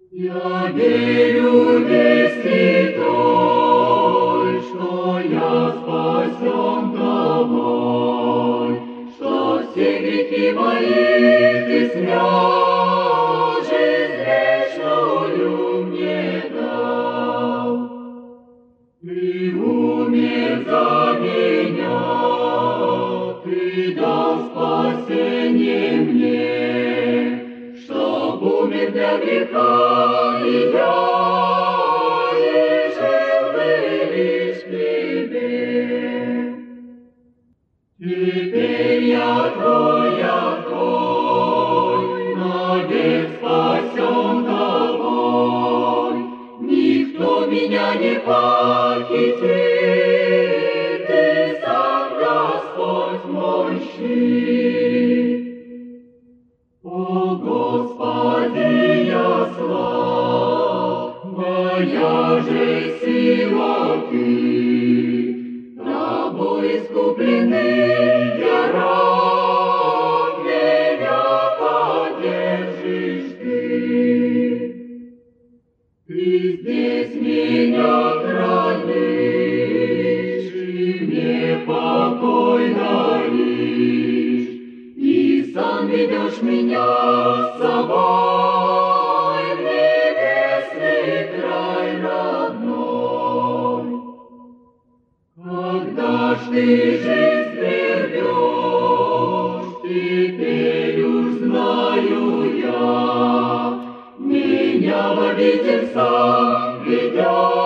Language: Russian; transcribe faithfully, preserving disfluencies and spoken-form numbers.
Я верю вести той, что я спасен тобой, что все грехи мои ты снял, жизнь вечную мне дал. Ты умер за меня, ты дал спасение мне, чтоб умер для греха и я, и жил бы лишь в тебе. Теперь я твой, я твой, навек спасен тобой. Никто меня не похитит, ты сам, Господь, мой щит. О Господи, я слаб, моя же сила Ты, Тобой искупленный я раб, меня поддержишь Ты. Ты здесь меня хранишь, и мне покой даришь, и сам ведешь меня с собой в небесный край родной. Когда ж ты жизнь прервешь, теперь уж знаю я, меня в обитель сам ведешь.